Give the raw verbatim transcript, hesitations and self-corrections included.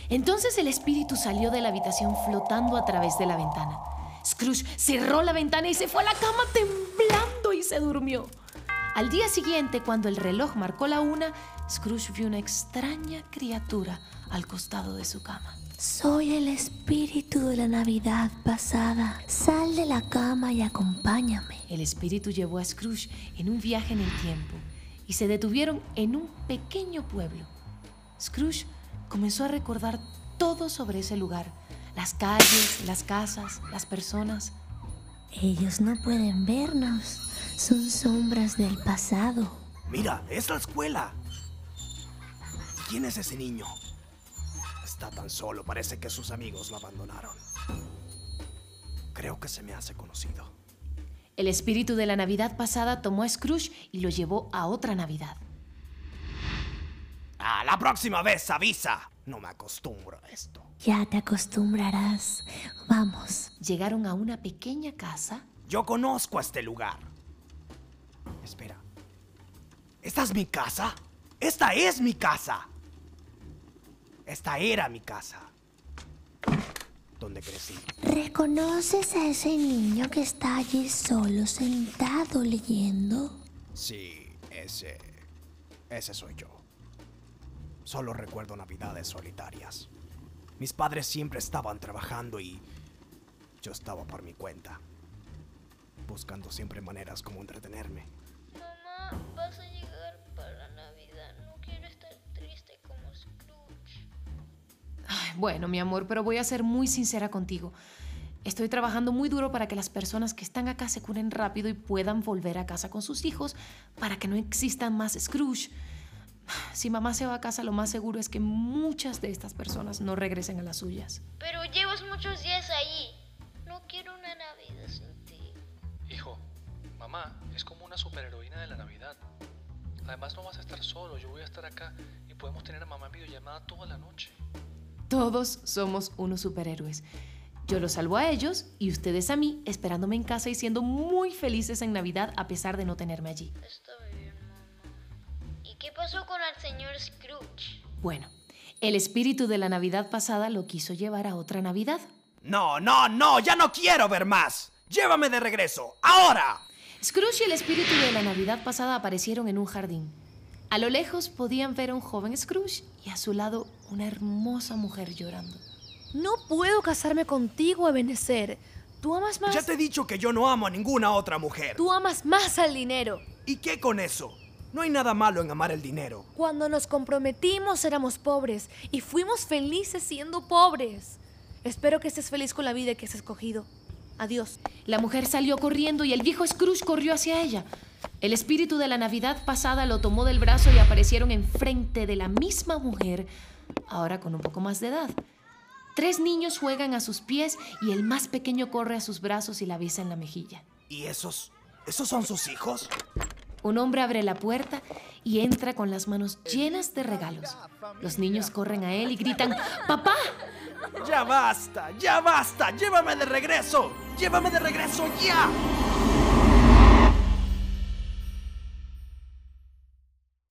Entonces el espíritu salió de la habitación flotando a través de la ventana. Scrooge cerró la ventana y se fue a la cama temblando y se durmió. Al día siguiente, cuando el reloj marcó la una, Scrooge vio una extraña criatura al costado de su cama. Soy el espíritu de la Navidad pasada. Sal de la cama y acompáñame. El espíritu llevó a Scrooge en un viaje en el tiempo y se detuvieron en un pequeño pueblo. Scrooge comenzó a recordar todo sobre ese lugar. Las calles, las casas, las personas. Ellos no pueden vernos. Son sombras del pasado. Mira, es la escuela. ¿Quién es ese niño? Está tan solo, parece que sus amigos lo abandonaron. Creo que se me hace conocido. El espíritu de la Navidad pasada tomó a Scrooge y lo llevó a otra Navidad. Ah, la próxima vez avisa. No me acostumbro a esto. Ya te acostumbrarás. Vamos. Llegaron a una pequeña casa. Yo conozco a este lugar. Espera. ¿Esta es mi casa? ¡Esta es mi casa! Esta era mi casa. Donde crecí. ¿Reconoces a ese niño que está allí solo sentado leyendo? Sí, ese... Ese soy yo. Solo recuerdo navidades solitarias. Mis padres siempre estaban trabajando y yo estaba por mi cuenta, buscando siempre maneras como entretenerme. Mamá, vas a llegar para Navidad. No quiero estar triste como Scrooge. Ay, bueno, mi amor, pero voy a ser muy sincera contigo. Estoy trabajando muy duro para que las personas que están acá se curen rápido y puedan volver a casa con sus hijos para que no existan más Scrooge. Si mamá se va a casa, lo más seguro es que muchas de estas personas no regresen a las suyas. Pero llevas muchos días allí. No quiero una Navidad sin ti. Hijo, mamá es como una superheroína de la Navidad. Además no vas a estar solo, yo voy a estar acá y podemos tener a mamá en videollamada toda la noche. Todos somos unos superhéroes. Yo los salvo a ellos y ustedes a mí, esperándome en casa y siendo muy felices en Navidad a pesar de no tenerme allí. Está bien, mamá. ¿Y qué pasó con el señor Scrooge? Bueno, el espíritu de la Navidad pasada lo quiso llevar a otra Navidad. No, no, no, ya no quiero ver más. Llévame de regreso, ahora. Scrooge y el espíritu de la Navidad pasada aparecieron en un jardín. A lo lejos podían ver a un joven Scrooge y a su lado una hermosa mujer llorando. No puedo casarme contigo, Ebenezer. Tú amas más... Ya te he dicho que yo no amo a ninguna otra mujer. Tú amas más al dinero. ¿Y qué con eso? No hay nada malo en amar el dinero. Cuando nos comprometimos éramos pobres y fuimos felices siendo pobres. Espero que estés feliz con la vida que has escogido. Adiós. La mujer salió corriendo y el viejo Scrooge corrió hacia ella. El espíritu de la Navidad pasada lo tomó del brazo y aparecieron enfrente de la misma mujer, ahora con un poco más de edad. Tres niños juegan a sus pies y el más pequeño corre a sus brazos y la besa en la mejilla. ¿Y esos? ¿Esos son sus hijos? Un hombre abre la puerta y entra con las manos llenas de regalos. Los niños corren a él y gritan: ¡Papá! ¡Ya basta! ¡Ya basta! ¡Llévame de regreso! ¡Llévame de regreso ya!